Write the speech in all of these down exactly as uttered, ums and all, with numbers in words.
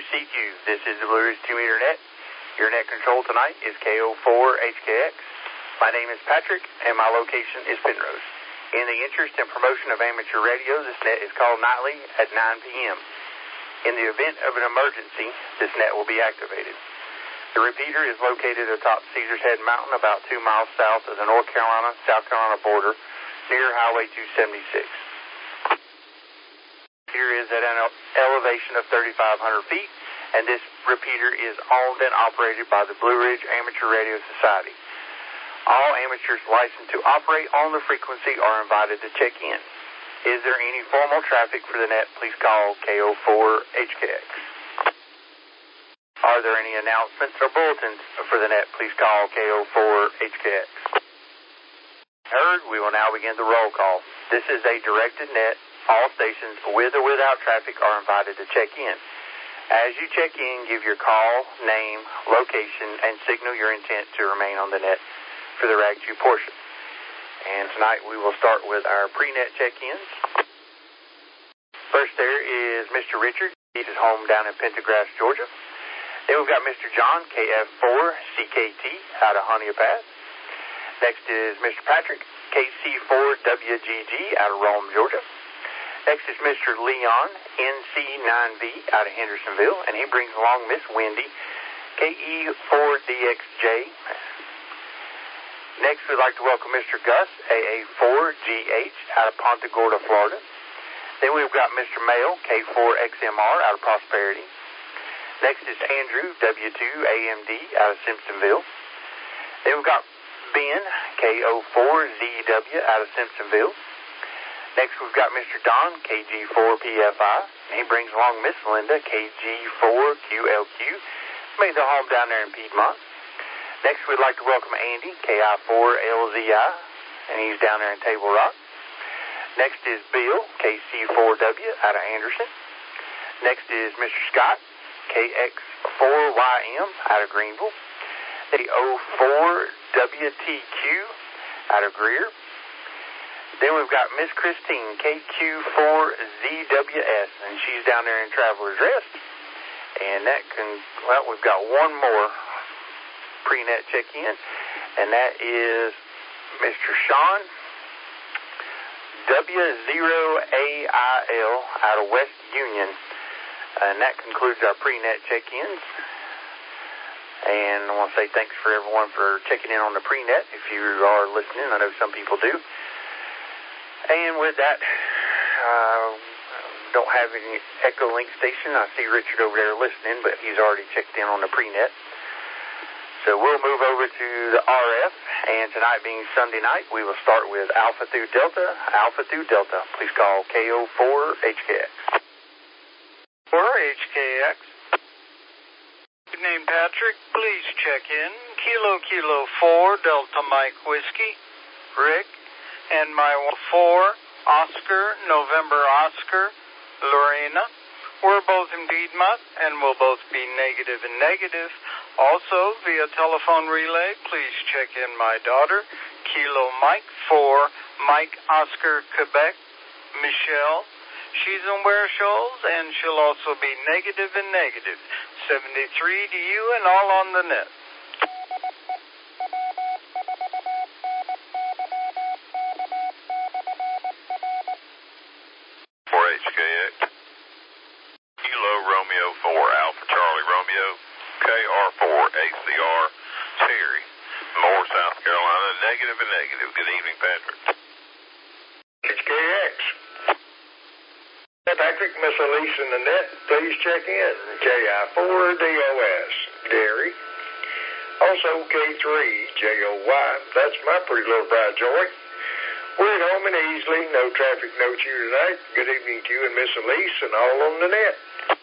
C Q. This is the Blue Ridge two-meter net. Your net control tonight is K O four H K X. My name is Patrick, and my location is Penrose. In the interest and promotion of amateur radio, this net is called nightly at nine p.m. In the event of an emergency, this net will be activated. The repeater is located atop Caesars Head Mountain, about two miles south of the North Carolina-South Carolina border, near Highway two seventy-six. The repeater is at an elevation of thirty-five hundred feet, and this repeater is owned and operated by the Blue Ridge Amateur Radio Society. All amateurs licensed to operate on the frequency are invited to check in. Is there any formal traffic for the net? Please call K O four H K X. Are there any announcements or bulletins for the net? Please call K O four H K X. Heard, we will now begin the roll call. This is a directed net. All stations with or without traffic are invited to check in. As you check in, give your call, name, location, and signal your intent to remain on the net for the Rag two portion. And tonight we will start with our pre-net check-ins. First there is Mister Richard. He is home down in Pendergrass, Georgia. Then we've got Mister John, K F four C K T, out of Honea Pass. Next is Mister Patrick, K C four W G G, out of Rome, Georgia. Next is Mister Leon, N C nine V, out of Hendersonville, and he brings along Miss Wendy, K E four D X J. Next, we'd like to welcome Mister Gus, A A four G H, out of Ponta Gorda, Florida. Then we've got Mister Mail, K four X M R, out of Prosperity. Next is Andrew, W two A M D, out of Simpsonville. Then we've got Ben, K O four Z W, out of Simpsonville. Next, we've got Mister Don, K G four P F I, and he brings along Miss Linda, K G four Q L Q, made their home down there in Piedmont. Next, we'd like to welcome Andy, K I four L Z I, and he's down there in Table Rock. Next is Bill, K C four W, out of Anderson. Next is Mister Scott, K X four Y M, out of Greenville. K O four W T Q, out of Greer. Then we've got Miss Christine, K Q four Z W S, and she's down there in Traveler's Rest. And that can, well, we've got one more pre-net check-in, and that is Mister Sean, W zero A I L, out of West Union. And that concludes our pre-net check-ins. And I want to say thanks for everyone for checking in on the pre-net. If you are listening, I know some people do. And with that, uh, don't have any Echo Link station. I see Richard over there listening, but he's already checked in on the pre-net. So we'll move over to the R F, and tonight being Sunday night, we will start with Alpha through Delta, Alpha through Delta. Please call K O four H K X. four H K X. Good name, Patrick. Please check in. Kilo Kilo four Delta Mike Whiskey. Rick. And my four, Oscar, November Oscar, Lorena. We're both in Piedmont, and we'll both be negative and negative. Also, via telephone relay, please check in my daughter, Kilo Mike four, Mike Oscar, Quebec, Michelle. She's in Ware Shoals, and she'll also be negative and negative. seventy-three to you and all on the net. Patrick, Miss Elise in the net, please check in. K I four D O S, Gary. Also K three J O Y, that's my pretty little bride, Joy. We're at home and easily, no traffic, no chew tonight. Good evening to you and Miss Elise and all on the net.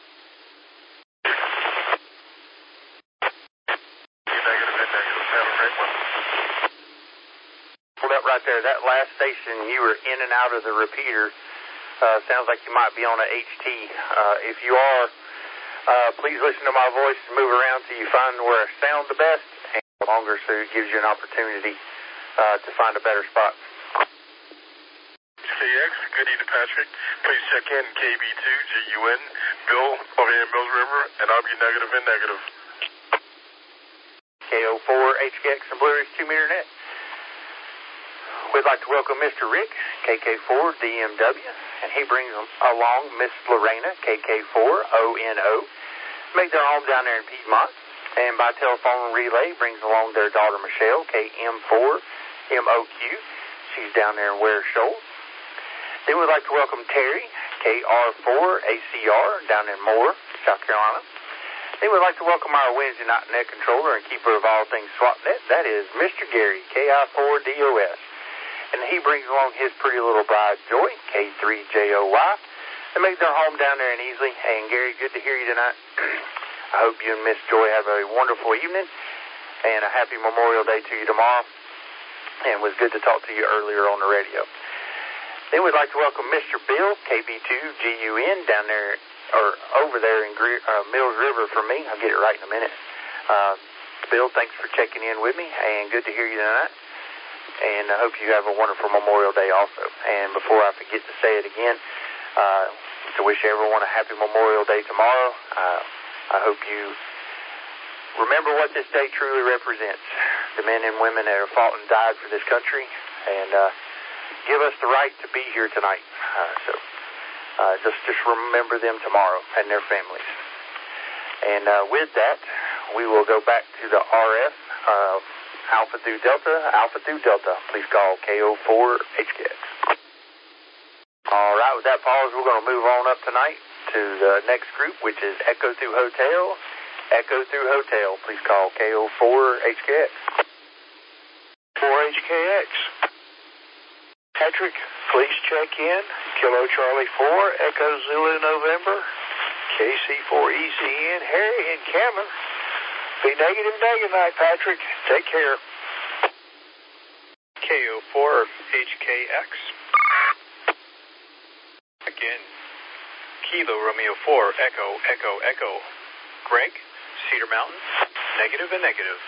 Pulled up right there, that last station, you were in and out of the repeater. Uh, sounds like you might be on a H T. Uh, if you are, uh, please listen to my voice and move around till you find where I sound the best and longer, so it gives you an opportunity uh, to find a better spot. K X, good evening, Patrick. Please check in K B two G U N, B Bill over here in Mills River, and I'll be negative and negative. K O four H K X and Blue Ridge two meter net. We'd like to welcome Mister Rick, K K four D M W, and he brings along Miss Lorena, K K four O N O, make their home down there in Piedmont, and by telephone relay brings along their daughter Michelle, K M four M O Q. She's down there in Ware Shoals. Then we'd like to welcome Terry, K R four A C R, down in Moore, South Carolina. Then we'd like to welcome our Wednesday night net controller and keeper of all things SWAPnet. That is Mister Gary, K I four D O S. And he brings along his pretty little bride, Joy, K three J O Y. They make their home down there in Easley. And Gary, good to hear you tonight. I hope you and Miss Joy have a wonderful evening and a happy Memorial Day to you tomorrow. And it was good to talk to you earlier on the radio. Then we'd like to welcome Mister Bill, K B two G U N, down there, or over there in Gre- uh, Mills River for me. I'll get it right in a minute. Uh, Bill, thanks for checking in with me, and good to hear you tonight. And I hope you have a wonderful Memorial Day also. And before I forget to say it again, uh, to wish everyone a happy Memorial Day tomorrow. Uh, I hope you remember what this day truly represents. The men and women that have fought and died for this country, and uh, give us the right to be here tonight. Uh, so uh, just, just remember them tomorrow and their families. And uh, with that, we will go back to the R F, uh, Alpha through Delta, Alpha through Delta. Please call K O four H K X. All right, with that pause, we're going to move on up tonight to the next group, which is Echo through Hotel. Echo through Hotel. Please call K O four H K X. four H K X. Patrick, please check in. Kilo Charlie four, Echo Zulu November, K C four E Z N, Harry and Cameron. Be negative day tonight, Patrick. Take care. K O four H K X. Again, Kilo Romeo four, Echo, Echo, Echo. Greg, Cedar Mountain, negative and negative.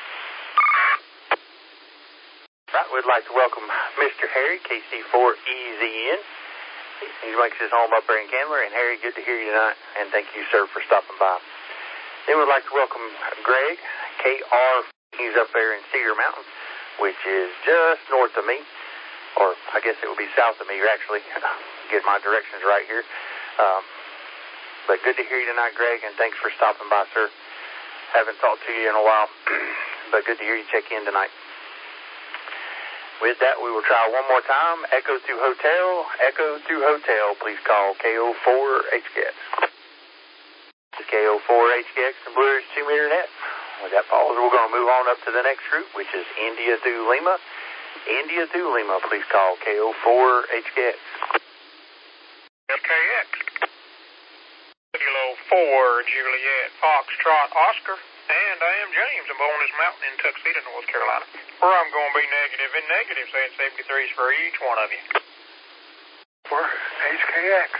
Right, we'd like to welcome Mister Harry, K C four E Z N. He makes his home up there in Candler. And Harry, good to hear you tonight, and thank you, sir, for stopping by. Then we'd like to welcome Greg, K R. He's up there in Cedar Mountain, which is just north of me, or I guess it would be south of me, actually. Get my directions right here. Um, but good to hear you tonight, Greg, and thanks for stopping by, sir. Haven't talked to you in a while, but good to hear you check in tonight. With that, we will try one more time. Echo through Hotel, Echo through Hotel. Please call K O four H K X. K O four H K X and Blue Ridge two meter net. With that pause, we're going to move on up to the next group, which is India through Lima. India through Lima. Please call K O four H K X. H K X. Kilo four Juliet Foxtrot Oscar. And I am James. I'm on this mountain in Tuxedo, North Carolina, where I'm going to be negative and negative, saying seventy-threes for each one of you. For H K X.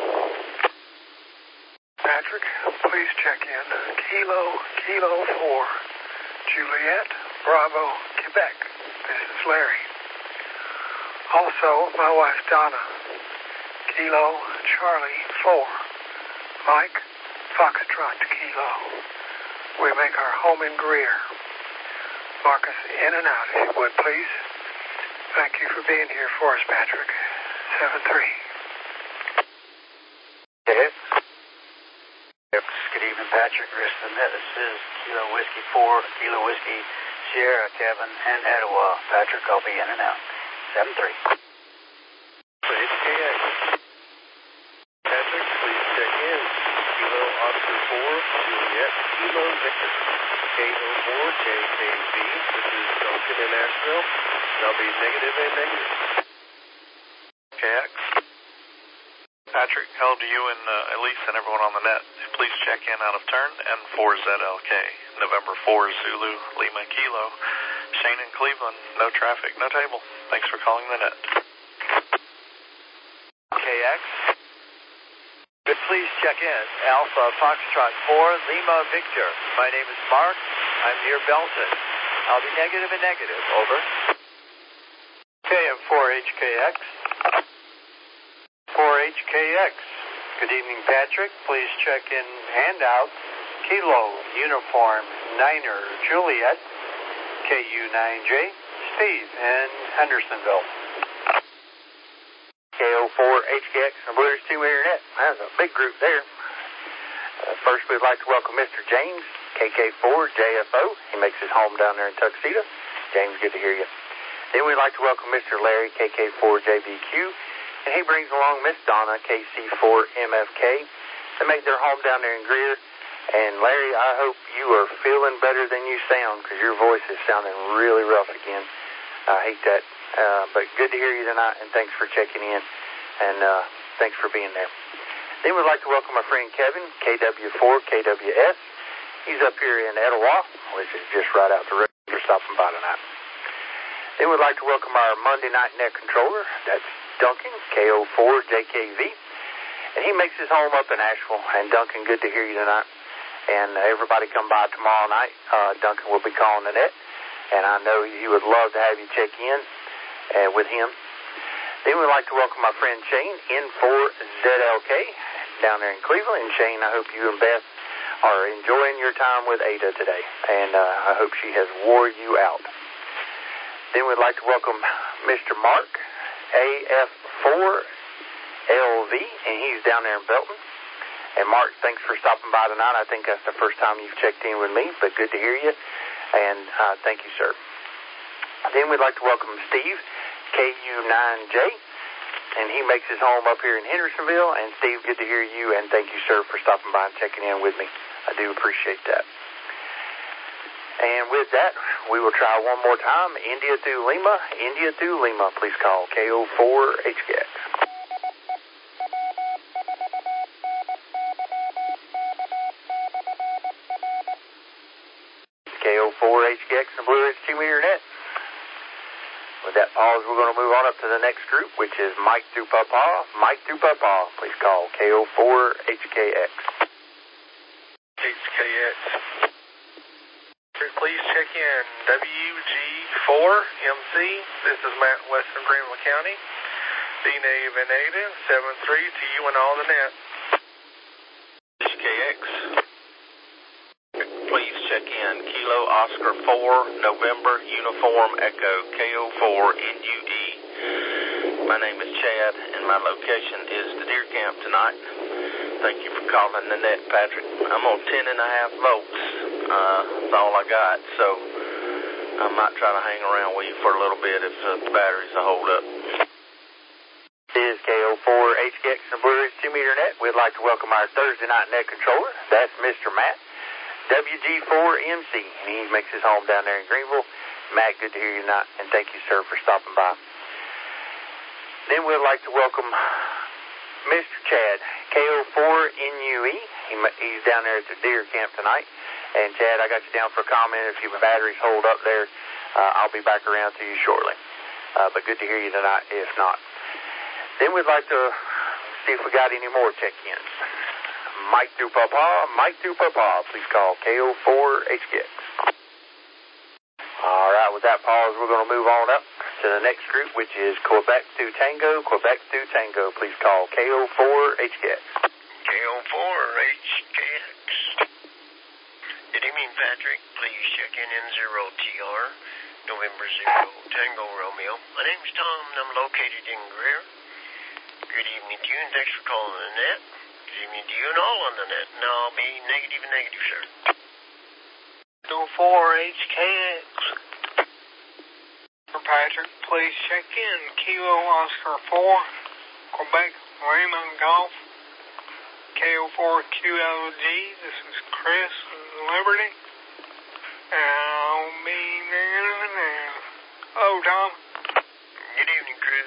Patrick, please check in. Kilo, Kilo four, Juliet, Bravo, Quebec. This is Larry. Also, my wife Donna. Kilo, Charlie, four, Mike, Foxtrot, Kilo. We make our home in Greer. Mark us in and out, if you would, please. Thank you for being here for us, Patrick. seven three. Yes. Good evening, Patrick. Rest of the net. This is Kilo Whiskey four, Kilo Whiskey, Sierra, Kevin, and Etowah. Patrick, I'll be in and out. seven three. For H K X. Patrick, please check in. Kilo Oscar four, Juliet, Kilo Victor. K O four J K B. This is Duncan in Nashville. I'll be negative and negative. K X. Patrick, hello to you and uh, Elise and everyone on the net. Please check in out of turn, N four Z L K, November four, Zulu, Lima, Kilo. Shane in Cleveland, no traffic, no table. Thanks for calling the net. K X. Good, please check in. Alpha Foxtrot four, Lima, Victor. My name is Mark. I'm near Belton. I'll be negative and negative. Over. K M four H K X. four H K X. Good evening, Patrick. Please check in handout. Kilo Uniform Niner Juliet, K U nine J, Steve in Hendersonville. K O four H K X and Blue Ridge two meter net. That's a big group there. Uh, first, we'd like to welcome Mister James, K K four J F O. He makes his home down there in Tuxedo. James, good to hear you. Then we'd like to welcome Mister Larry, K K four J B Q, and he brings along Miss Donna, K C four M F K. They make their home down there in Greer. And Larry, I hope you are feeling better than you sound, because your voice is sounding really rough again. I hate that. Uh, but good to hear you tonight, and thanks for checking in, and uh, thanks for being there. Then we'd like to welcome our friend Kevin, K W four K W S. He's up here in Etowah, which is just right out the road. We're stopping by tonight. Then we'd like to welcome our Monday night net controller. That's Duncan, K O four J K V. And he makes his home up in Asheville. And Duncan, good to hear you tonight. And uh, everybody come by tomorrow night. Uh, Duncan will be calling the net. And I know he would love to have you check in uh, with him. Then we'd like to welcome my friend Shane, N four Z L K, down there in Cleveland. And Shane, I hope you and Beth are enjoying your time with Ada today. And uh, I hope she has wore you out. Then we'd like to welcome Mister Mark, A F four L V, and he's down there in Belton. And Mark, thanks for stopping by tonight. I think that's the first time you've checked in with me, but good to hear you. And uh, thank you, sir. Then we'd like to welcome Steve, K U nine J, and he makes his home up here in Hendersonville. And Steve, good to hear you, and thank you, sir, for stopping by and checking in with me. I do appreciate that. And with that, we will try one more time. India to Lima, India to Lima. Please call K O four H K X. K O four H K X and Blue Ridge two meter net. With that pause, we're going to move on up to the next group, which is Mike through Papa. Mike through Papa, please call K O four H K X. H K X. Please check in W G four M C. This is Matt in Western Greenville County. B negative and negative, seven three to you and all the net. H K X. Please check in Kilo Oscar four November Uniform Echo K O four N U E. My name is Chad and my location is the deer camp tonight. Thank you for calling the net, Patrick. I'm on ten and a half volts. Uh, that's all I got, so I might try to hang around with you for a little bit if the batteries will hold up. This is K O four H K X and Blue Ridge two meter net. We'd like to welcome our Thursday night net controller. That's Mister Matt, W G four M C, and he makes his home down there in Greenville. Matt, good to hear you tonight, and thank you, sir, for stopping by. Then we'd like to welcome Mister Chad, K O four N U E. He, he's down there at the deer camp tonight. And Chad, I got you down for a comment. If your batteries hold up there, uh, I'll be back around to you shortly. Uh, but good to hear you tonight, if not. Then we'd like to see if we got any more check-ins. Mike through Papa, Mike through Papa, please call K O four H K X. All right, with that pause, we're going to move on up to the next group, which is Quebec to Tango, Quebec to Tango. Please call K O four H K X. K O four H K X. Good evening, Patrick. Please check in N zero T R, November zero, Tango Romeo. My name's Tom, and I'm located in Greer. Good evening to you, and thanks for calling the net. Good evening to you and all on the net. And I'll be negative and negative, sir. K O four H K X. For Patrick, please check in Kilo Oscar four, Quebec, Raymond Golf. K O four Q L G, this is Chris Liberty. I'll be negative and negative. Oh, Tom. Good evening, Chris.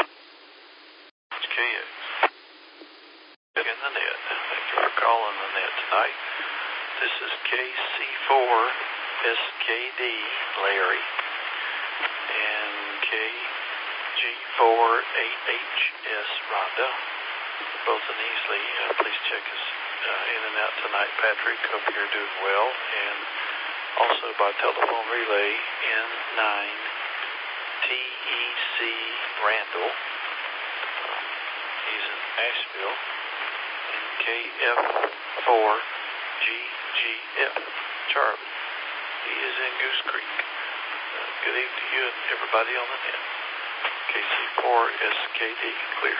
H K X. In the net. Thank you for calling the net tonight. This is K C four S K D Larry and K G four eight H S Rhonda. Both in Easley. Uh, please check us uh, in and out tonight, Patrick. Hope you're doing well. And also by telephone relay, N nine T E C Randall. Um, he's in Asheville. K F four G G F, Charlie. He is in Goose Creek. Uh, good evening to you and everybody on the net. K C four S K D, clear.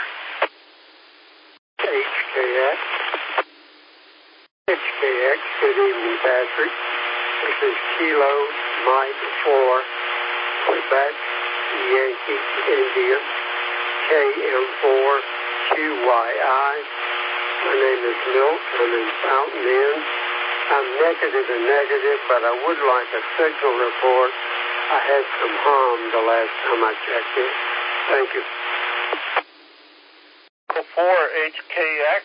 H K X. H K X, good evening, Patrick. This is Kilo Mike four, Quebec, Yankee, India, K M four Q Y I. My name is Milt. I'm in Fountain Inn. I'm negative and negative, but I would like a signal report. I had some harm the last time I checked it. Thank you. four H K X.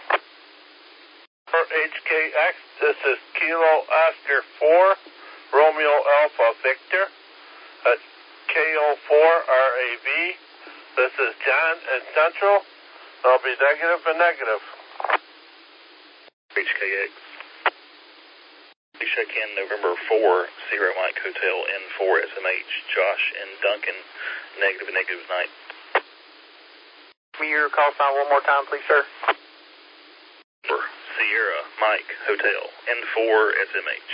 four H K X, this is Kilo Oscar four, Romeo Alpha Victor. That's K O four R A V. This is John in Central. I'll be negative and negative. H K X. Please check in November four, Sierra Mike Hotel N four S M H. Josh and Duncan, negative and negative tonight. Give me your call sign one more time, please, sir. Sierra Mike Hotel N four S M H.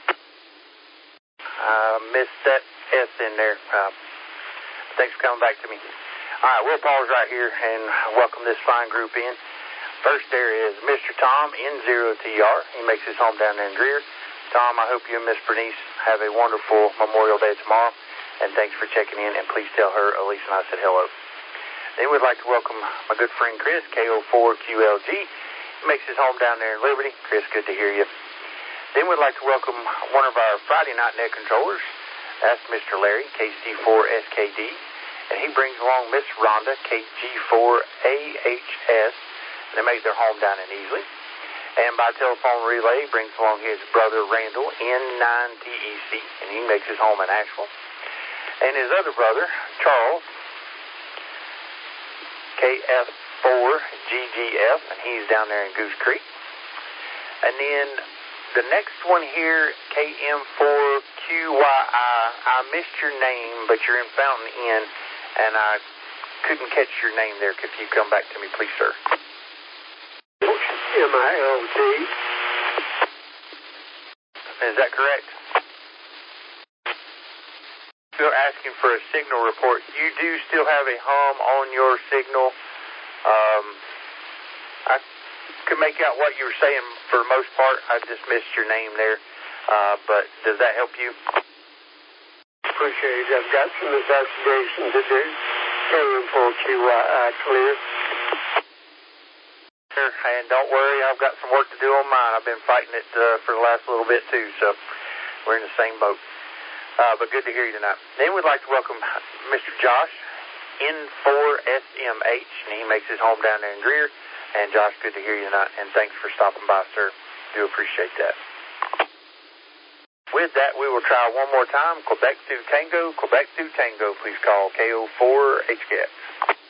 I missed that S in there. Uh, thanks for coming back to me. All right, we'll pause right here and welcome this fine group in. First there is Mister Tom, N zero T R. He makes his home down there in Greer. Tom, I hope you and Miss Bernice have a wonderful Memorial Day tomorrow, and thanks for checking in, and please tell her Elise and I said hello. Then we'd like to welcome my good friend Chris, K O four Q L G. He makes his home down there in Liberty. Chris, good to hear you. Then we'd like to welcome one of our Friday night net controllers. That's Mister Larry, K C four S K D, and he brings along Miss Rhonda, K G four A H S. They make their home down in Easley. And by telephone relay, brings along his brother Randall, N nine T E C, and he makes his home in Asheville. And his other brother, Charles, K F four G G F, and he's down there in Goose Creek. And then the next one here, K M four Q Y I, I missed your name, but you're in Fountain Inn, and I couldn't catch your name there. Could you come back to me, please, sir? M I L T. Is that correct? You're asking for a signal report. You do still have a hum on your signal. Um, I could make out what you were saying for the most part. I just missed your name there. Uh, but does that help you? Appreciate it. I've got some investigation to do. K M four Q Y I clear. And don't worry, I've got some work to do on mine. I've been fighting it uh, for the last little bit too, so we're in the same boat. Uh, but good to hear you tonight. Then we'd like to welcome Mister Josh, N four S M H, and he makes his home down there in Greer. And Josh, good to hear you tonight, and thanks for stopping by, sir. Do appreciate that. With that, we will try one more time. Quebec to Tango, Quebec to Tango. Please call K O four H K X.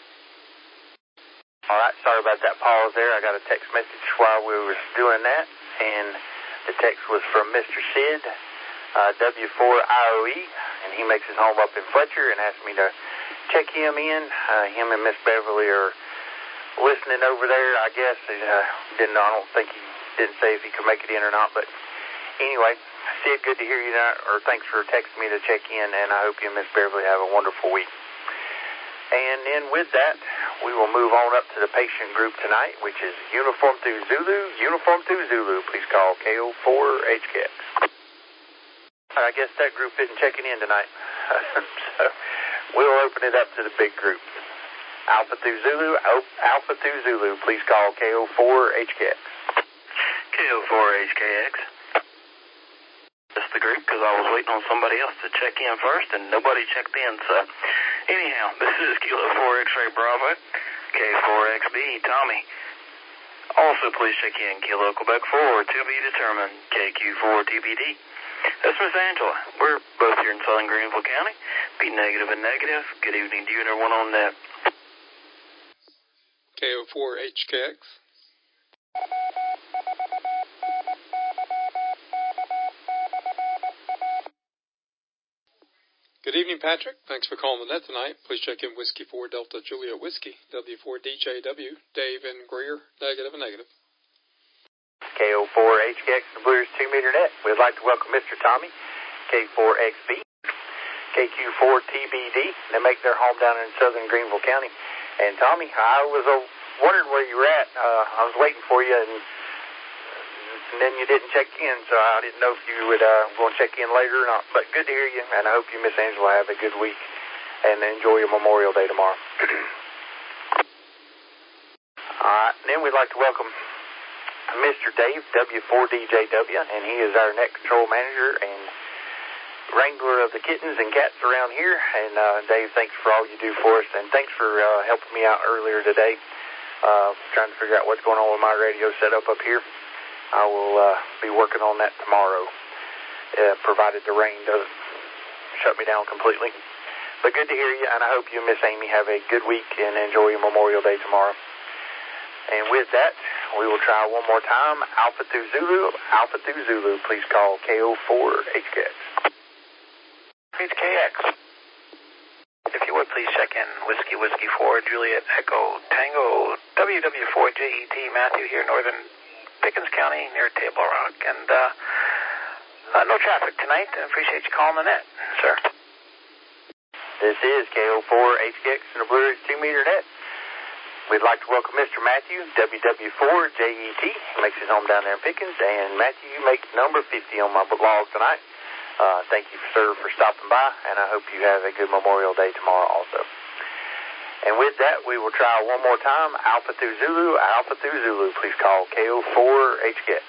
All right, sorry about that pause there. I got a text message while we were doing that, and the text was from Mister Sid, uh, W four I O E, and he makes his home up in Fletcher and asked me to check him in. Uh, him and Miss Beverly are listening over there, I guess. Uh, didn't know, I don't think he didn't say if he could make it in or not, but anyway, Sid, good to hear you tonight, or thanks for texting me to check in, and I hope you and Miss Beverly have a wonderful week. And then with that, we will move on up to the patient group tonight, which is Uniform to Zulu, Uniform to Zulu. Please call K O four H K X. I guess that group isn't checking in tonight. So we'll open it up to the big group. Alpha to Zulu, Alpha to Zulu. Please call K O four H K X. K O four H K X. That's the group because I was waiting on somebody else to check in first and nobody checked in. So anyhow, this is Kilo four X-Ray Bravo, K four X B, Tommy. Also, please check in Kilo Quebec four, to be determined, K Q four T B D. That's Miss Angela. We're both here in Southern Greenville County. Be negative and negative. Good evening to you and everyone on net. K O four H K X. Good evening, Patrick. Thanks for calling the net tonight. Please check in Whiskey four Delta Julia Whiskey, W four D J W, Dave and Greer, negative and negative. K O four H K X and the Blue Ridge two meter net. We'd like to welcome Mister Tommy, K four X B, K Q four T B D. They make their home down in southern Greenville County. And Tommy, I was uh, wondering where you were at. Uh, I was waiting for you, and, and then you didn't check in, so I didn't know if you would uh, go and check in later or not. But good to hear you, and I hope you, Miss Angela, have a good week and enjoy your Memorial Day tomorrow. All right, and then we'd like to welcome Mister Dave, W four D J W, and he is our net control manager and wrangler of the kittens and cats around here. And uh, Dave, thanks for all you do for us, and thanks for uh, helping me out earlier today, uh, trying to figure out what's going on with my radio setup up here. I will uh, be working on that tomorrow, uh, provided the rain doesn't shut me down completely. But good to hear you, and I hope you and Miss Amy have a good week and enjoy your Memorial Day tomorrow. And with that, we will try one more time. Alpha through Zulu, Alpha through Zulu. Please call K O four H K X. H K X. If you would, please check in. Whiskey, Whiskey four, Juliet, Echo, Tango, W W four J E T, Matthew here, northern Pickens County, near Table Rock. And uh, uh, no traffic tonight. I appreciate you calling the net, sir. This is K O four H K X and the Blue Ridge two meter net. We'd like to welcome Mister Matthew, W W four J E T. He makes his home down there in Pickens. And Matthew, you make number fifty on my log tonight. Uh, thank you, sir, for stopping by, and I hope you have a good Memorial Day tomorrow also. And with that, we will try one more time. Alpha through Zulu, Alpha through Zulu. Please call K O four H K X.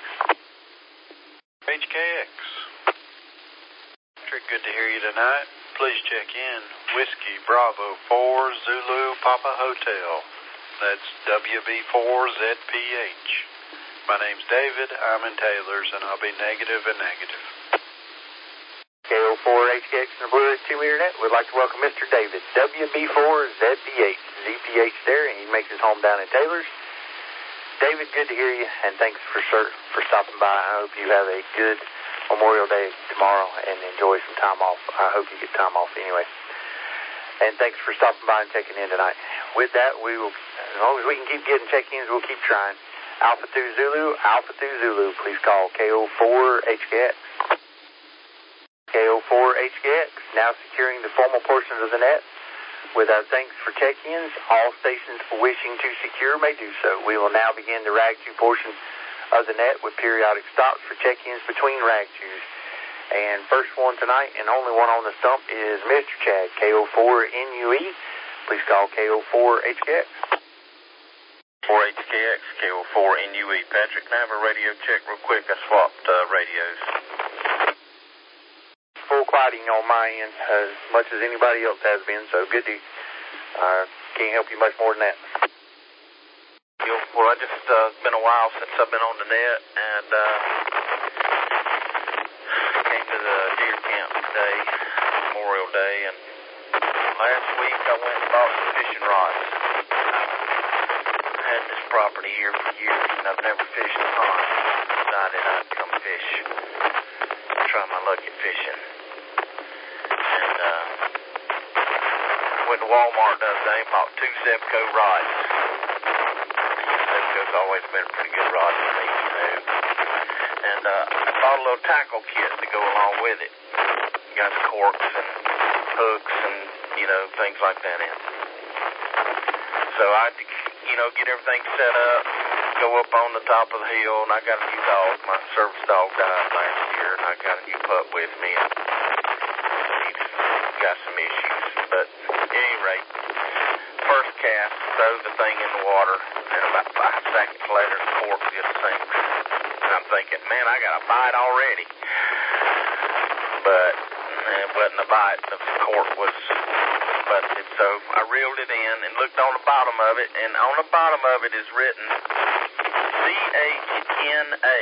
H K X. Patrick, good to hear you tonight. Please check in. Whiskey Bravo four Zulu Papa Hotel. That's W B four Z P H. My name's David. I'm in Taylor's, and I'll be negative and negative. K O four H K X and the Blue Ridge two meter net. We'd like to welcome Mister David, W B four Z P H. Z P H there, and he makes his home down in Taylor's. David, good to hear you, and thanks for for stopping by. I hope you have a good Memorial Day tomorrow and enjoy some time off. I hope you get time off anyway. And thanks for stopping by and checking in tonight. With that, we will, as long as we can keep getting check-ins, we'll keep trying. Alpha through Zulu, Alpha through Zulu. Please call K O four H K X. K O four H K X, now securing the formal portions of the net. With our thanks for check-ins, all stations wishing to secure may do so. We will now begin the rag two portion of the net with periodic stops for check-ins between rag twos. And first one tonight, and only one on the stump, is Mister Chad, K O four N U E. Please call K O four H K X. four H K X, K O four N U E. Patrick, can I have a radio check real quick? I swapped uh, radios. Full quieting on my end, as much as anybody else has been, so good to uh, can't help you much more than that. Well, I just, uh, it's been a while since I've been on the net, and uh, came to the deer camp today, Memorial Day, and last week I went and bought some fishing rods. I've had this property here for years, and I've never fished a pond. Decided I'd come fish, try my luck at fishing. And uh, went to Walmart the other day and bought two Zebco rods. Zebco's always been a pretty good rod for me, you know. And uh, I bought a little tackle kit to go along with it. Got corks and hooks and, you know, things like that in. So I had to, you know, get everything set up, go up on the top of the hill, and I got a new dog. My service dog died last year, and I got a new pup with me. And he's got some issues, but at any rate, first cast, throw the thing in the water, and about five seconds later, the cork just sinks. And I'm thinking, man, I got a bite already. But it wasn't a bite. The cork was busted. So I reeled it in and looked on the bottom of it, and on the bottom of it is written C H N A.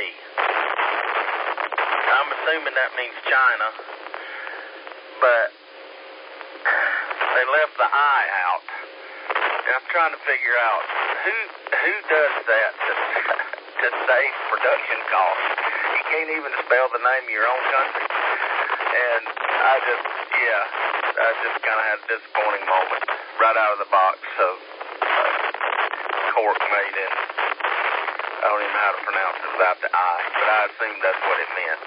I'm assuming that means China, but they left the I out. And I'm trying to figure out who who does that to, to save production costs. You can't even spell the name of your own country. And I just, yeah, I just kind of had a disappointing moment right out of the box of uh, cork made in I don't even know how to pronounce it without the I, but I assumed that's what it meant.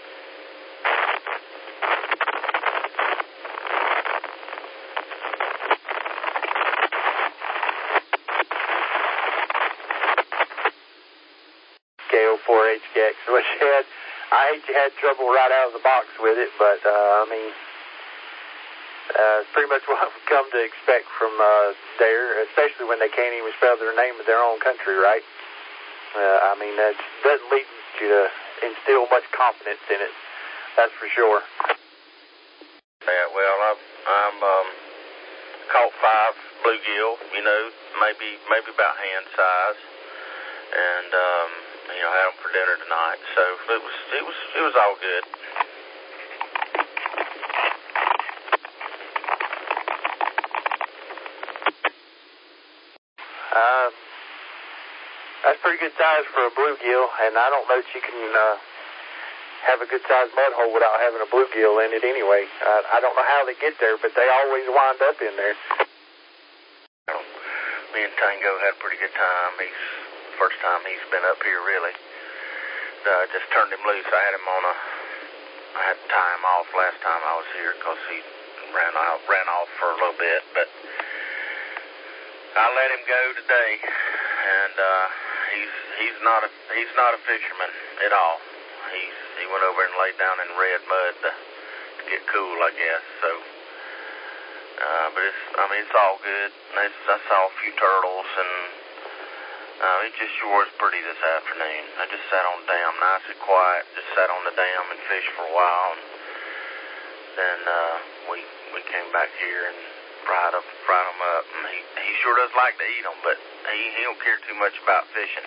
K O four H K X. What you had, I hate you had trouble right out of the box with it, but, uh, I mean, uh, it's pretty much what I've come to expect from uh, there, especially when they can't even spell their name of their own country right. Uh, I mean, that doesn't lead you to instill much confidence in it, that's for sure. Yeah, well, I'm, I'm um, caught five bluegill, you know, maybe maybe about hand size, and um, you know, had them for dinner tonight. So it was it was it was all good. Uh, that's pretty good size for a bluegill, and I don't know that you can uh, have a good sized mud hole without having a bluegill in it anyway. Uh, I don't know how they get there, but they always wind up in there. Me and Tango had a pretty good time. He's the first time he's been up here, really. Uh, just turned him loose. I had him on a, I had to tie him off last time I was here because he ran off, ran off for a little bit, but I let him go today, and uh, he's he's not a he's not a fisherman at all. He's he went over and laid down in red mud to, to get cool, I guess. So, uh, but it's I mean it's all good. It's, I saw a few turtles, and uh, it just sure was pretty this afternoon. I just sat on the dam, nice and quiet. Just sat on the dam and fished for a while, and then uh, we we came back here and fried them, fried them up. And he, he sure does like to eat them, but he, he don't care too much about fishing.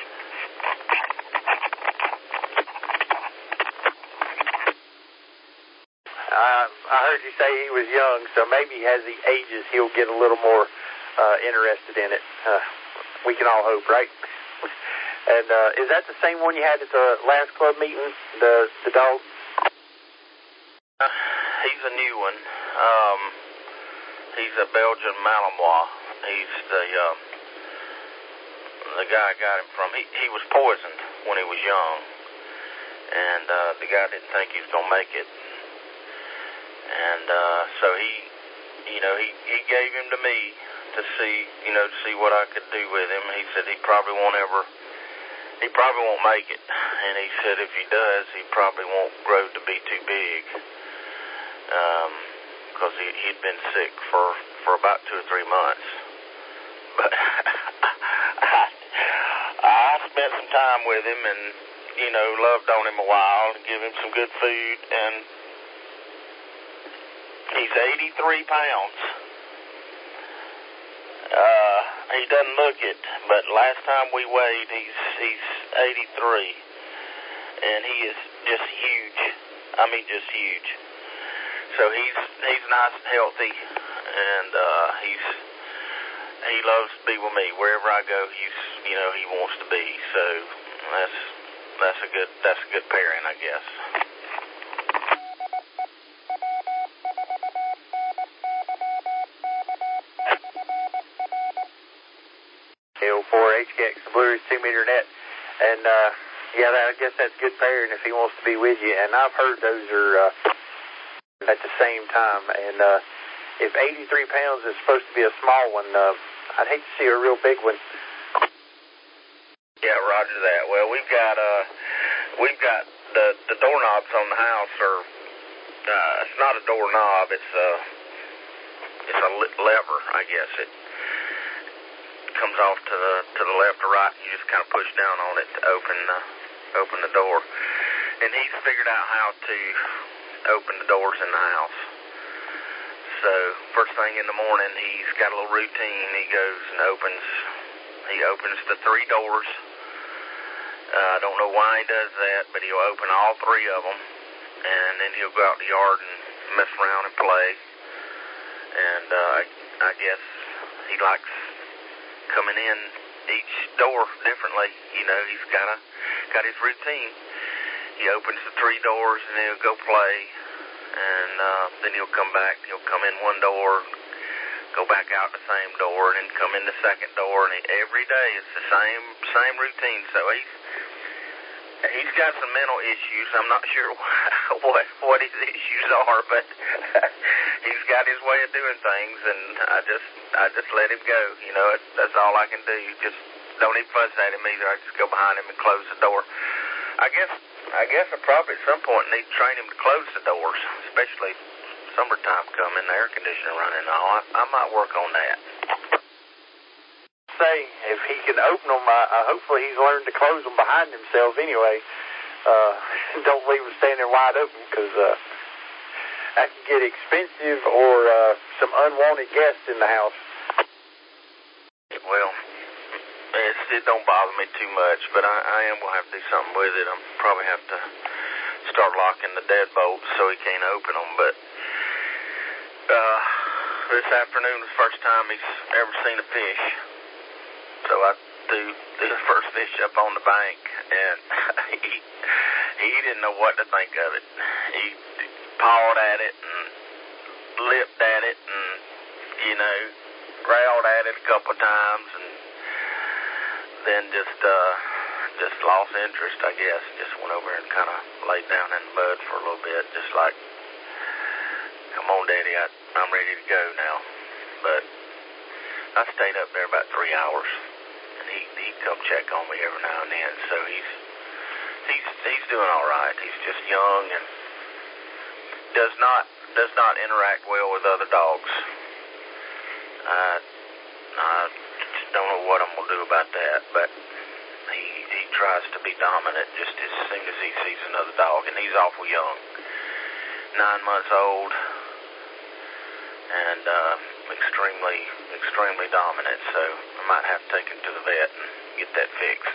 Uh, I heard you say he was young, so maybe as he ages, he'll get a little more uh, interested in it. Uh, we can all hope, right? And uh, is that the same one you had at the last club meeting, the the dog? Uh, he's a new one. Um, he's a Belgian Malinois. He's the um, the guy I got him from. He he was poisoned when he was young, and uh, the guy didn't think he was gonna make it, and uh, so he, you know, he he gave him to me to see, you know, to see what I could do with him. He said he probably won't ever, he probably won't make it, and he said if he does, he probably won't grow to be too big. Um, because he, he'd been sick for, for about two or three months. But I, I spent some time with him and, you know, loved on him a while and give him some good food. And he's eighty-three pounds. Uh, he doesn't look it, but last time we weighed, he's, he's eighty-three. And he is just huge. I mean, just huge. So he's he's nice and healthy, and uh, he's he loves to be with me wherever I go. He's you know he wants to be. So that's that's a good that's a good pairing, I guess. K O four H K X, the Blue Ridge two meter net, and uh, yeah, that, I guess that's a good pairing if he wants to be with you. And I've heard those are. Uh, at the same time, and uh, if eighty-three pounds is supposed to be a small one, uh, I'd hate to see a real big one. Yeah, roger that. Well, we've got uh, we've got the the doorknobs on the house are uh, it's not a doorknob, it's a it's a lever, I guess. It comes off to the to the left or right, and you just kind of push down on it to open the open the door. And he's figured out how to open the doors in the house. So first thing in the morning, he's got a little routine. He goes and opens he opens the three doors. I uh, don't know why he does that, but he'll open all three of them, and then he'll go out in the yard and mess around and play. And uh, I guess he likes coming in each door differently. You know, he's got a got his routine. He opens the three doors and he'll go play, and uh, then he'll come back. He'll come in one door, go back out the same door, and then come in the second door, and he, every day it's the same same routine. So he's he's got some mental issues. I'm not sure what what his issues are, but he's got his way of doing things, and I just I just let him go. You know, it, that's all I can do. Just don't even fuss at him either. I just go behind him and close the door. I guess I guess I probably at some point need to train him to close the doors, especially summertime coming, the air conditioner running and all. I, I might work on that. Say, if he can open them, uh, hopefully he's learned to close them behind himself anyway. Uh, don't leave them standing wide open, because uh, that can get expensive, or uh, some unwanted guests in the house. Well, it's, it don't bother me too much, but I, I am going to have to do something with it. I'll probably have to start locking the deadbolts so he can't open them, but uh, this afternoon was the first time he's ever seen a fish. So I threw the first fish up on the bank, and he, he didn't know what to think of it. He pawed at it and lipped at it and, you know, railed at it a couple of times, and then just uh, just lost interest, I guess. Just went over and kind of laid down in the mud for a little bit, just like, come on, Daddy, I, I'm ready to go now. But I stayed up there about three hours, and he he'd come check on me every now and then. So he's he's he's doing all right. He's just young and does not does not interact well with other dogs. Uh, I just don't know what I'm gonna do about that, but he he tries to be dominant just as soon as he sees another dog, and he's awful young, nine months old, and uh, extremely extremely dominant. So I might have to take him to the vet and get that fixed.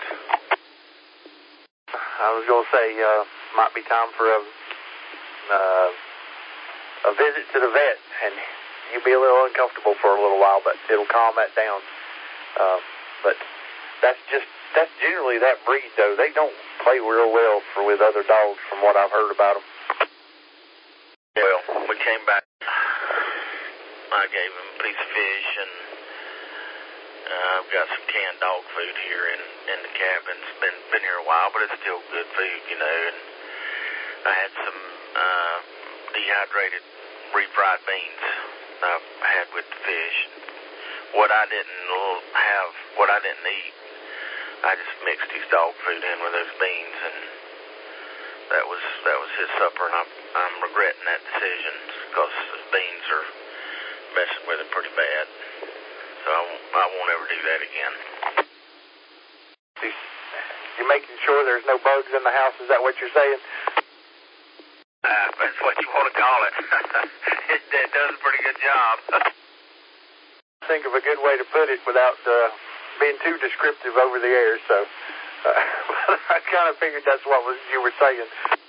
I was gonna say uh, might be time for a uh, a visit to the vet, and he'll be a little uncomfortable for a little while, but it'll calm that down. Uh, but that's just, that's generally that breed, though. They don't play real well for with other dogs, from what I've heard about them. Well, we came back. I gave him a piece of fish, and uh, I've got some canned dog food here in, in the cabin. It's been, been here a while, but it's still good food, you know. And I had some uh, dehydrated refried beans I've had with the fish. What I didn't have, what I didn't eat, I just mixed his dog food in with those beans, and that was that was his supper. And I'm, I'm regretting that decision, because the beans are messing with it pretty bad. So I won't, I won't ever do that again. You're making sure there's no bugs in the house. Is that what you're saying? Uh, that's what you want to call it. it, it does a pretty good job. Think of a good way to put it without uh, being too descriptive over the air. So uh, I kind of figured that's what was you were saying.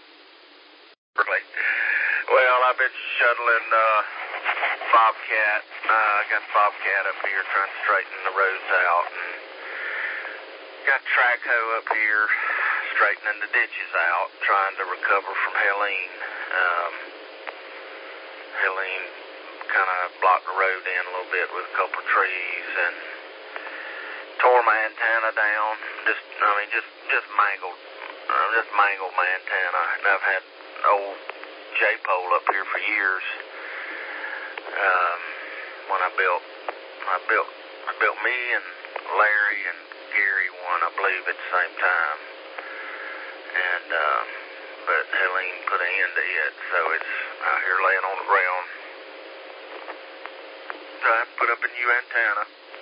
Well, I've been shuttling uh, Bobcat. Uh, I got Bobcat up here trying to straighten the roads out, and got track hoe up here straightening the ditches out, trying to recover from Helene. Um, Helene kind of blocked the road in a little bit with a couple of trees, and tore my antenna down. Just, I mean, just, just mangled, uh, just mangled my antenna. And I've had an old J-pole up here for years. Um, when I built, I built, I built me and Larry and Gary one, I believe, at the same time. And, uh, but Helene put an end to it, so it's out here laying on the ground. So I put up a new antenna.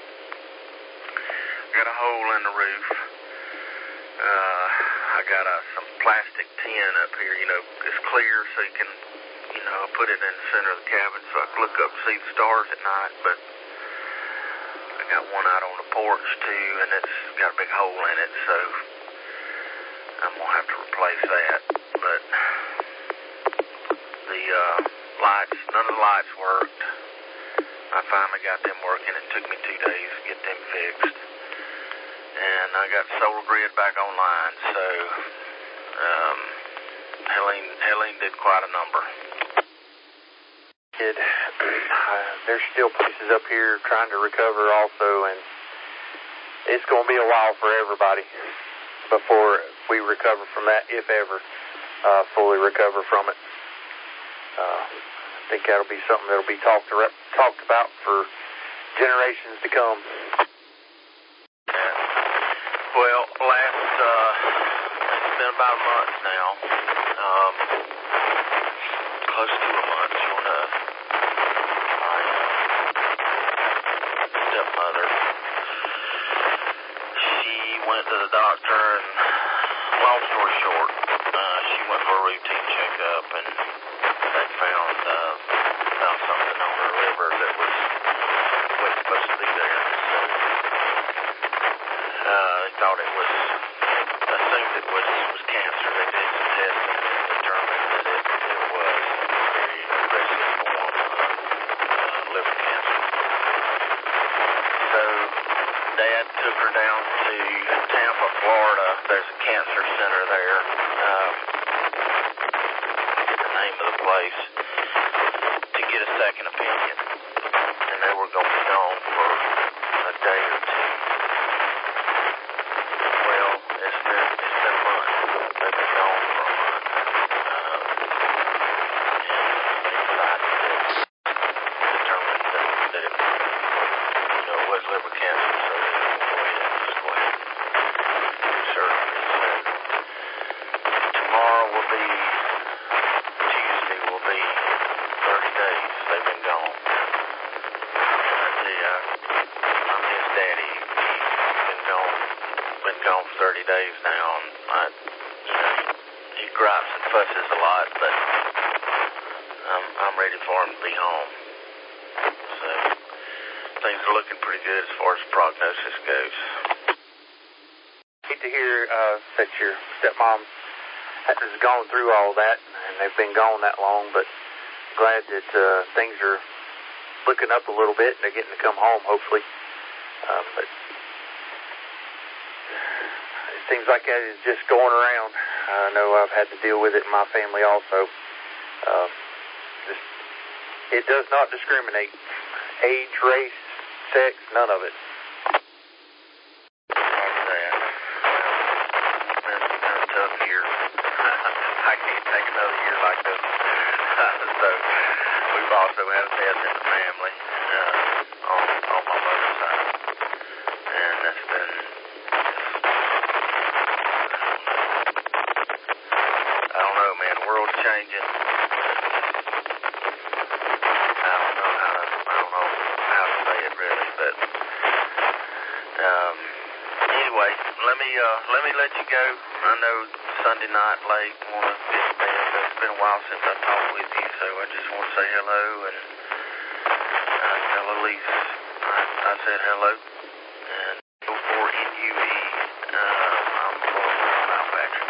Got a hole in the roof. Uh, I got a, some plastic tin up here, you know, it's clear, so you can, you know, put it in the center of the cabin so I can look up and see the stars at night. But I got one out on the porch too, and it's got a big hole in it, so I'm gonna have to replace that. But the uh, lights, none of the lights worked. I finally got them working. It took me two days to get them fixed. And I got the solar grid back online, so um, Helene, Helene did quite a number. kid. Uh, there's still places up here trying to recover also, and it's going to be a while for everybody before we recover from that, if ever, uh, fully recover from it. Uh, I think that'll be something that'll be talked, talked about for generations to come. Well, last, uh, it's been about a month now, um, close to a month, when, uh, my stepmother, she went to the doctor, and long story short, uh, she went for a routine checkup, and they found, uh, found something on her liver that was, wasn't supposed to be there, so, uh, they thought it was, assumed it was, was cancer. They did some testing and determined that it, it was a very aggressive form of uh, liver cancer. So Dad took her down to Tampa, Florida. There's a cancer center there. Um, I forget the name of the place, to get a second opinion. And they were going to be gone for a day or two. Well, it's been, it's been a month. They've been gone for a month. Um, and they decided that, determined that, that it, you know, was liver cancer, so they were going to go ahead and just go ahead and do surgery. So tomorrow will be, Tuesday will be thirty days they've been gone. And I tell you, I, I'm his daddy. He's been gone. Been gone for thirty days now, and I, you know, he, he gripes and fusses a lot, but I'm, I'm ready for him to be home. So things are looking pretty good as far as prognosis goes. Hate to hear uh, that your stepmom has gone through all that, and they've been gone that long, but glad that uh, things are looking up a little bit, and they're getting to come home, hopefully. Uh, but it seems like that is just going around. I know I've had to deal with it in my family also. Uh, just, it does not discriminate. Age, race, sex, none of it. Tough year. I can't take another year like this. So we've also had a death in the family uh, on, on my mother's side, and that's been. I don't know, man. The world's changing. I don't know how to. I don't know how to say it really, but. Um, Anyway, let me uh, let me let you go. I know Sunday night late, want to get to bed, but it's been a while since I talked with you, so I just want to say hello and uh, tell Elise I, I said hello. And go for N U E. Uh, I'm going out, Patrick.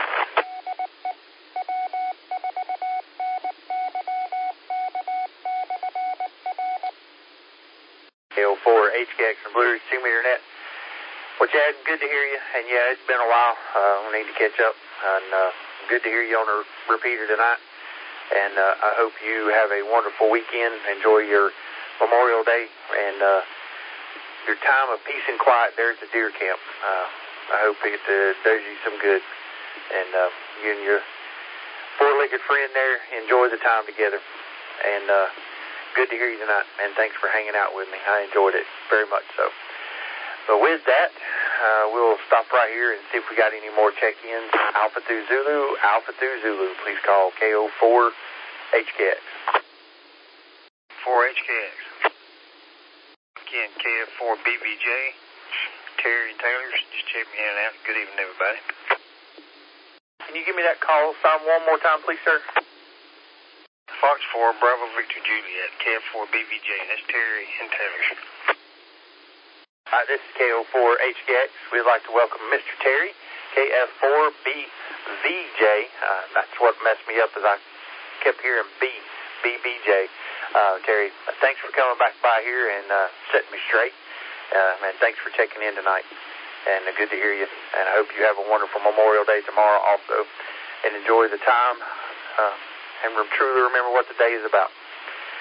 L four H K X from Blue Ridge two meter net. Well, Chad, good to hear you, and yeah, it's been a while. Uh, we need to catch up, and uh, good to hear you on a repeater tonight, and uh, I hope you have a wonderful weekend. Enjoy your Memorial Day and uh, your time of peace and quiet there at the deer camp. Uh, I hope it uh, does you some good, and uh, you and your four-legged friend there enjoy the time together, and uh, good to hear you tonight, and thanks for hanging out with me. I enjoyed it very much so. So with that, uh, we'll stop right here and see if we got any more check-ins. Alpha through Zulu, Alpha through Zulu. Please call K O four H K X. four H K X. Again, K F four B V J. Terry Taylor, just checking in and out. Good evening, everybody. Can you give me that call sign one more time, please, sir? Fox four, Bravo Victor Juliet, K F four B V J. That's Terry and Taylor. All right, this is K O four H K X. We'd like to welcome Mister Terry, K F four B V J. Uh, that's what messed me up, as I kept hearing B, B B J. Uh, Terry, thanks for coming back by here and uh, setting me straight. Uh, and thanks for checking in tonight. And uh, good to hear you. And I hope you have a wonderful Memorial Day tomorrow also. And enjoy the time uh, and truly remember what the day is about.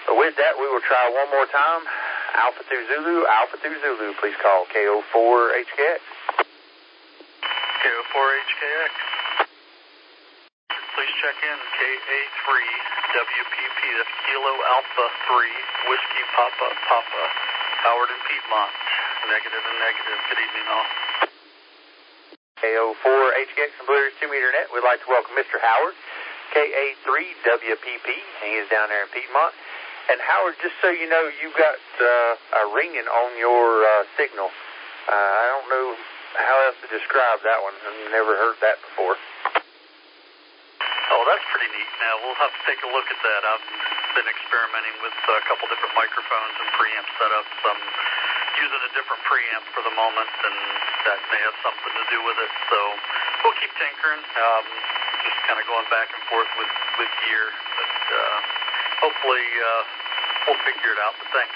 But with that, we will try one more time. Alpha through Zulu, Alpha through Zulu. Please call K O four H K X. K O four H K X. Please check in K A three W P P. That's Kilo Alpha three Whiskey Papa Papa. Howard and Piedmont. Negative and negative. Good evening, all. K O four H K X and Blue Ridge two meter net. We'd like to welcome Mister Howard, K A three W P P, and he is down there in Piedmont. And Howard, just so you know, you've got uh, a ringing on your uh, signal. Uh, I don't know how else to describe that one. I've never heard that before. Oh, that's pretty neat. Now, we'll have to take a look at that. I've been experimenting with a couple different microphones and preamp setups. I'm using a different preamp for the moment, and that may have something to do with it. So we'll keep tinkering, um, just kind of going back and forth with, with gear. But uh, hopefully uh, we'll figure it out. But thanks.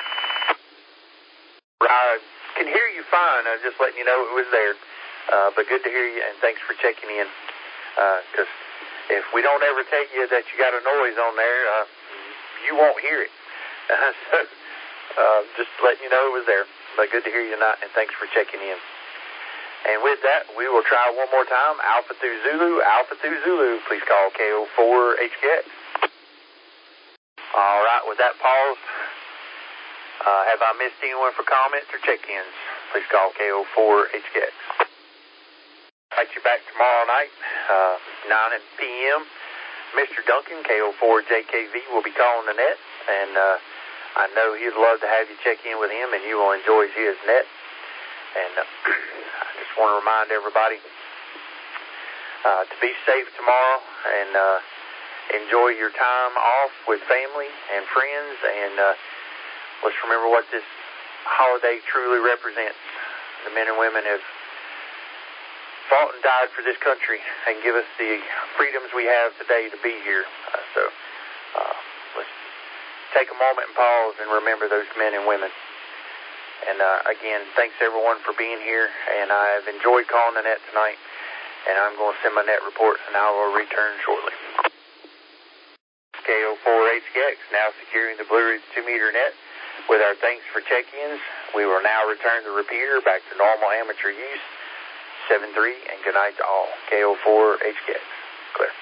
I can hear you fine. I was just letting you know it was there. Uh, but good to hear you, and thanks for checking in. Because uh, if we don't ever tell you that you got a noise on there, uh, you won't hear it. Uh, so uh, just letting you know it was there. But good to hear you tonight, and thanks for checking in. And with that, we will try one more time. Alpha through Zulu, Alpha through Zulu. Please call K O four H K X. All right, with that pause, uh, have I missed anyone for comments or check-ins? Please call K O four H K X. Invite you back tomorrow night, uh, nine p m Mister Duncan, K O four J K V, will be calling the net, and uh, I know he'd love to have you check in with him, and you will enjoy his net. And uh, I just want to remind everybody uh, to be safe tomorrow and uh, enjoy your time off with family and friends. And uh, let's remember what this holiday truly represents. The men and women have fought and died for this country and give us the freedoms we have today to be here. Uh, so uh, let's take a moment and pause and remember those men and women. And uh, again, thanks everyone for being here. And I've enjoyed calling the net tonight. And I'm going to send my net report, and I will return shortly. K O four H K X now securing the Blue Ridge two meter net. With our thanks for check-ins, we will now return the repeater back to normal amateur use. seven three, and good night to all. K O four H K X. Clear.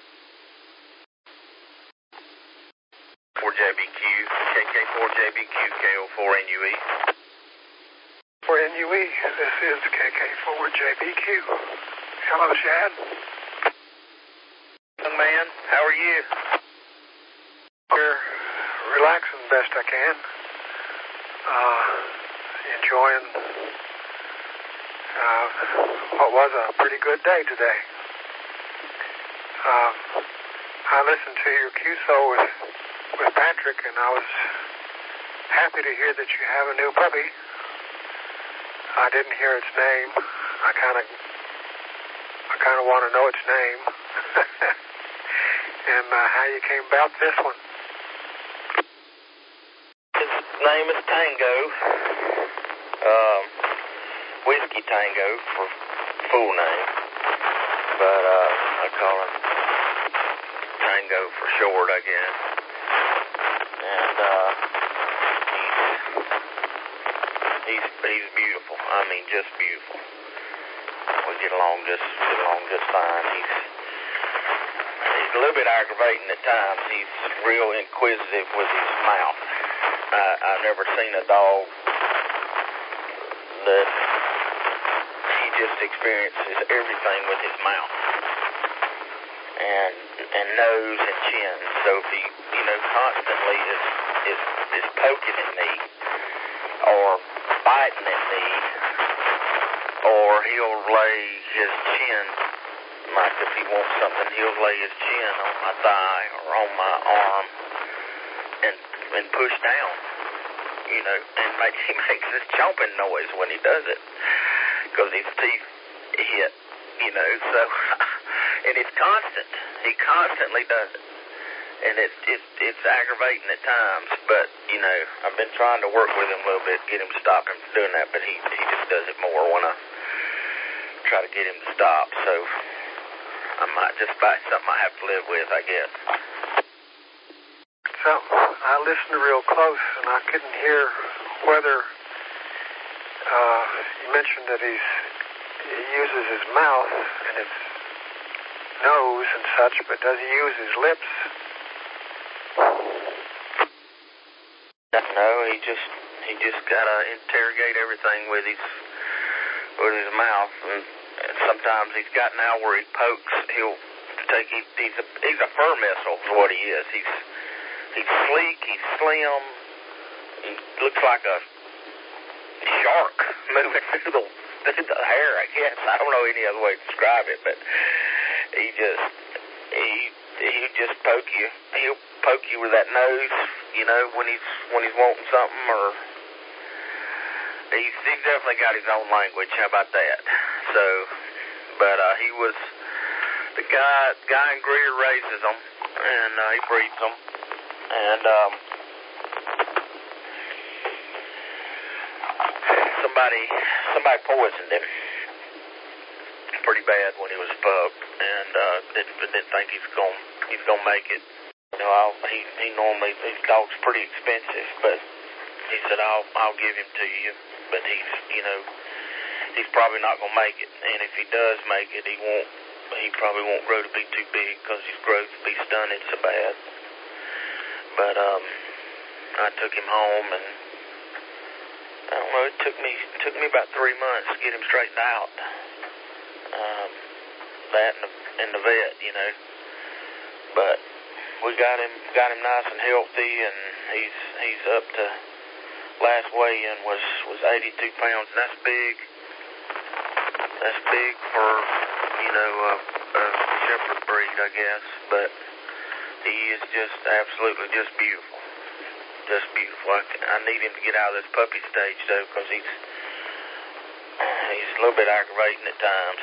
four J B Q, K K four J B Q, K O four N U E. For N U E, this is K K four J B Q. Hello, Chad. Young man, how are you? We're relaxing best I can. Uh, enjoying uh, what was a pretty good day today. Uh, I listened to your Q S O with, with Patrick, and I was happy to hear that you have a new puppy. I didn't hear its name. I kind of, I kind of want to know its name, and uh, how you came about this one. His name is Tango, um, Whiskey Tango for full name, but uh, I call him Tango for short, I guess. And uh, he's he's he's beautiful. I mean, just beautiful. We get along just get along just fine. He's he's a little bit aggravating at times. He's real inquisitive with his mouth. I, I've never seen a dog that he just experiences everything with his mouth and and nose and chin. So if he, you know, constantly is is is poking at me or biting at me, or he'll lay his chin, like if he wants something, he'll lay his chin on my thigh or on my arm and and push down, you know, and make, he makes this chomping noise when he does it because his teeth hit, you know, so, and it's constant. He constantly does it. And it's, it's, it's aggravating at times, but, you know, I've been trying to work with him a little bit, get him to stop him from doing that, but he, he just does it more when I try to get him to stop, so I might just buy something I have to live with, I guess. something. I listened real close, and I couldn't hear whether uh, you mentioned that he's he uses his mouth and his nose and such, but does he use his lips? No, he just he just gotta interrogate everything with his with his mouth, and, and sometimes he's got now where he pokes. He'll take he, he's a he's a fur missile is what he is. He's he's sleek, he's slim, he looks like a shark moving through the through the hair. I guess I don't know any other way to describe it, but he just he he just poke you. He'll poke you with that nose, you know, when he's when he's wanting something, or he's he's definitely got his own language. How about that? So, but uh, he was the guy. Guy in Greer raises them, and uh, he breeds them, and um, somebody somebody poisoned him pretty bad when he was a pup, and uh, didn't didn't think he's going he's gonna make it. You know, I'll, he he normally his dog's pretty expensive, but he said I'll I'll give him to you, but he's you know he's probably not gonna make it, and if he does make it, he won't he probably won't grow to be too big because his growth will be stunted so bad. But um, I took him home, and I don't know, it took me it took me about three months to get him straightened out. Um, that and the, and the vet, you know, but we got him got him nice and healthy, and he's he's up to last weigh-in was was eighty-two pounds, and that's big. That's big for you know a, a shepherd breed, I guess. But he is just absolutely just beautiful, just beautiful. I, I need him to get out of this puppy stage though, because he's he's a little bit aggravating at times.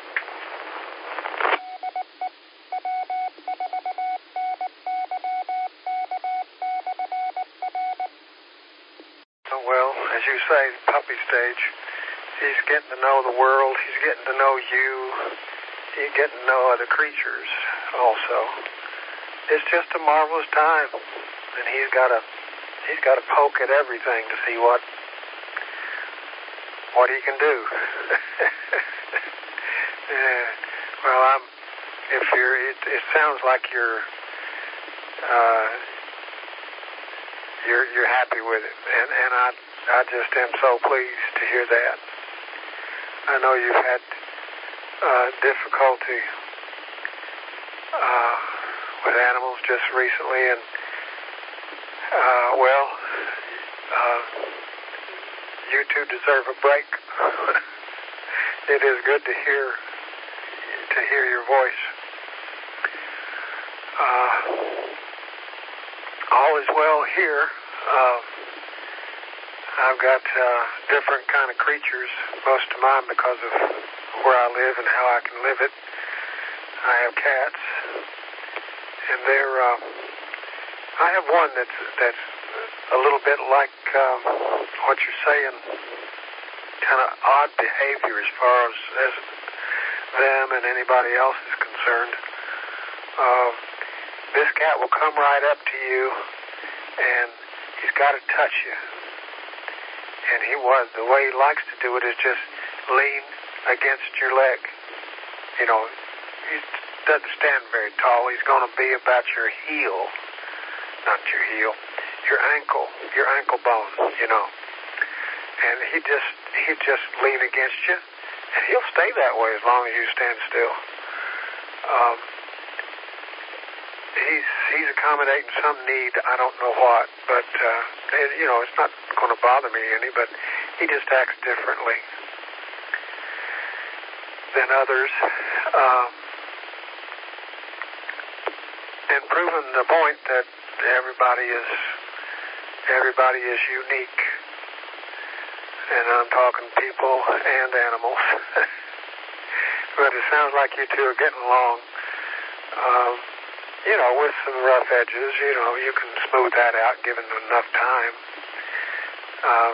Well, as you say, puppy stage, he's getting to know the world, he's getting to know you, he's getting to know other creatures also. It's just a marvelous time, and he's got to he's got to poke at everything to see what what he can do. Yeah. Well, I'm if you're it, it sounds like you're uh You're you're happy with it, and and I I just am so pleased to hear that. I know you've had uh, difficulty uh, with animals just recently, and uh, well, uh, you two deserve a break. It is good to hear to hear your voice. Uh, all is well here. Uh, I've got uh, different kind of creatures, most of mine because of where I live and how I can live it. I have cats, and they're. Uh, I have one that's that's a little bit like um, what you're saying, kind of odd behavior as far as, as them and anybody else is concerned. Uh, this cat will come right up to you, and he's got to touch you. And he was, the way he likes to do it is just lean against your leg. You know, he doesn't stand very tall. He's going to be about your heel, not your heel, your ankle, your ankle bone, you know. And he just, he just lean against you, and he'll stay that way as long as you stand still. Um, he's he's accommodating some need, I don't know what, but uh, and, you know, it's not going to bother me any, but he just acts differently than others, um, and proving the point that everybody is everybody is unique, and I'm talking people and animals. But it sounds like you two are getting along. Um, You know, with some rough edges, you know, you can smooth that out given enough time. Um,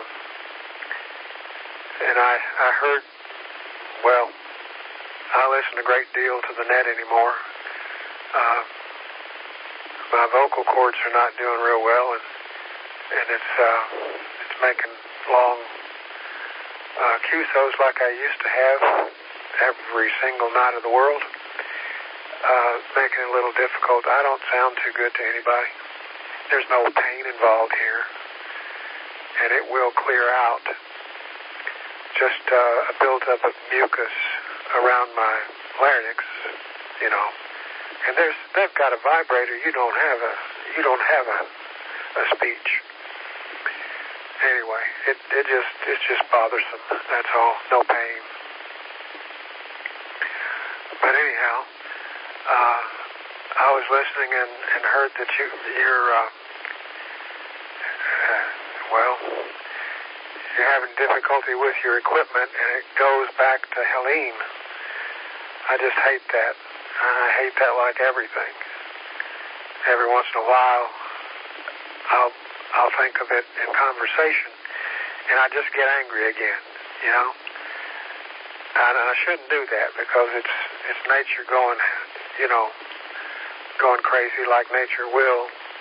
and I, I heard, well, I listen a great deal to the net anymore. Uh, my vocal cords are not doing real well, and and it's uh, it's making long uh, Q S Os like I used to have every single night of the world. Uh, making it a little difficult. I don't sound too good to anybody. There's no pain involved here, and it will clear out. Just uh, a buildup of mucus around my larynx, you know. And there's they've got a vibrator. You don't have a you don't have a, a speech. Anyway, it it just it's just bothersome. That's all. No pain. But anyhow, uh, I was listening and, and heard that you you're uh, uh, well you're having difficulty with your equipment, and it goes back to Helene. I just hate that. I hate that like everything. Every once in a while, I'll I'll think of it in conversation, and I just get angry again, you know. And I shouldn't do that because it's it's nature going, you know, going crazy like nature will.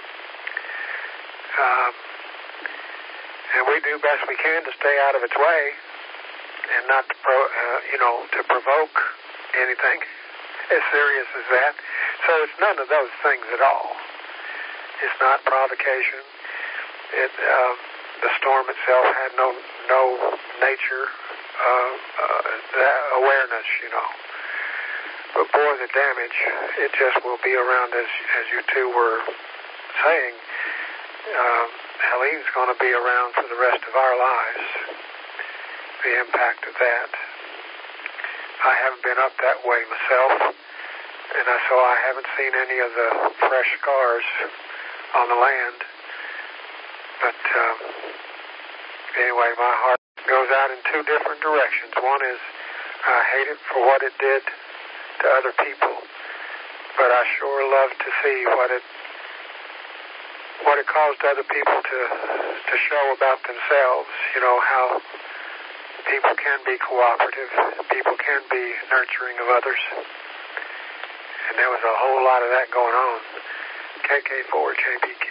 Um, and we do best we can to stay out of its way, and not to pro, uh, you know, to provoke anything as serious as that. So it's none of those things at all. It's not provocation. It uh, the storm itself had no no nature uh, uh, awareness, you know. But boy, the damage, it just will be around, as as you two were saying. Uh, Helene's going to be around for the rest of our lives. The impact of that. I haven't been up that way myself, and I, so I haven't seen any of the fresh scars on the land. But um, anyway, my heart goes out in two different directions. One is I hate it for what it did to other people, but I sure love to see what it what it caused other people to to show about themselves. You know, how people can be cooperative, people can be nurturing of others, and there was a whole lot of that going on. K K four J B Q.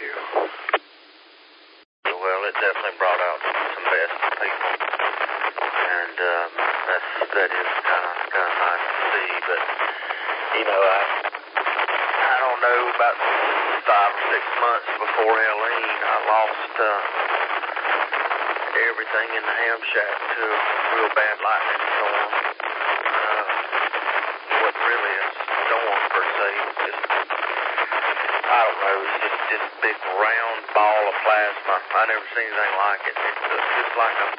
Well, it definitely brought out some best people, and um, that's that is kind of kind of nice to see. But you know, I I don't know, about five or six months before Helene, I lost uh, everything in the ham shack to a real bad lightning storm. Uh, wasn't really a storm per se. It was just, I don't know, it's just just a big round ball of plasma. I never seen anything like it. It's uh, just like a,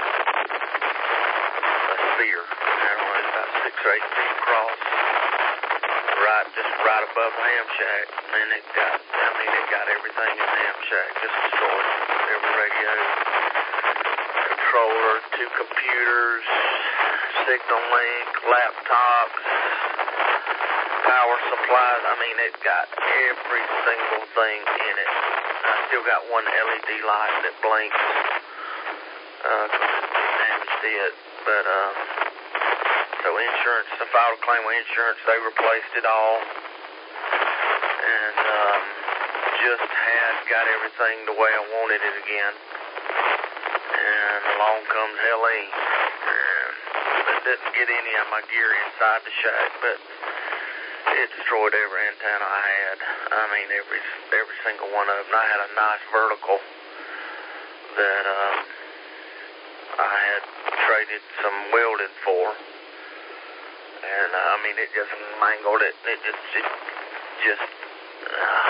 a sphere. I don't know, it's about six or eight feet across. Right, just right above the ham shack. And it got, I mean, it got everything in the ham shack. Just destroyed every radio, controller, two computers, signal link, laptops, power supplies. I mean, it got every single thing in it. I still got one L E D light that blinks because uh, it damaged it. But, um, so insurance, I filed a claim with insurance. They replaced it all. And um, just had got everything the way I wanted it again. And along comes Helene. And it didn't get any of my gear inside the shack, but it destroyed every antenna I had. I mean, every every single one of them. I had a nice vertical that um, I had traded some welding for. And, uh, I mean, it just mangled it. It just, it just, uh,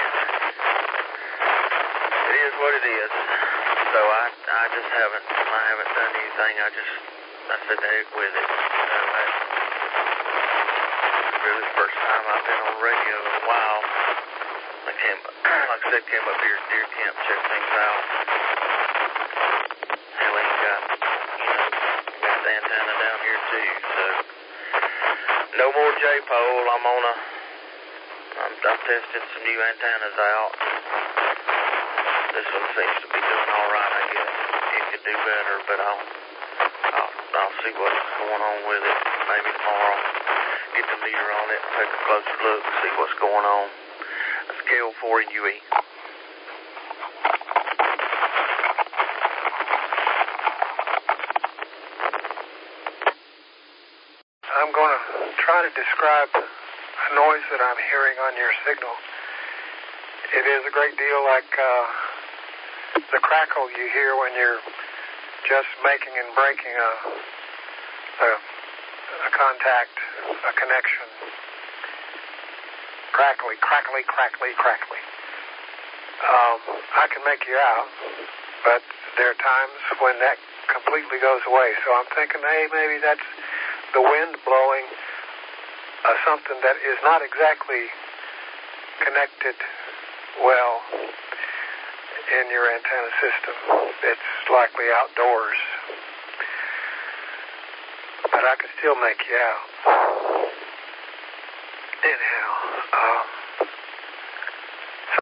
it is what it is. So I, I just haven't, I haven't done anything. I just, I said, heck with it. You know, I, really the first time I've been on the radio in a while. I came, like I said, came up here to deer camp, check things out. Helene got, you know, got the antenna down here too, so. No more J-pole. I'm on a, I'm, I'm testing some new antennas out. This one seems to be doing all right, I guess. It could do better, but I'll, I'll, I'll see what's going on with it. Maybe tomorrow, get the meter on it, take a closer look, see what's going on. That's K O O four in U E. I'm going to try to describe a noise that I'm hearing on your signal. It is a great deal like uh, the crackle you hear when you're just making and breaking a, a, a contact, a connection. Crackly, crackly, crackly, crackly. Um, I can make you out, but there are times when that completely goes away. So I'm thinking, hey, maybe that's the wind blowing uh, something that is not exactly connected well in your antenna system. It's likely outdoors. But I can still make you out. Anyhow, um,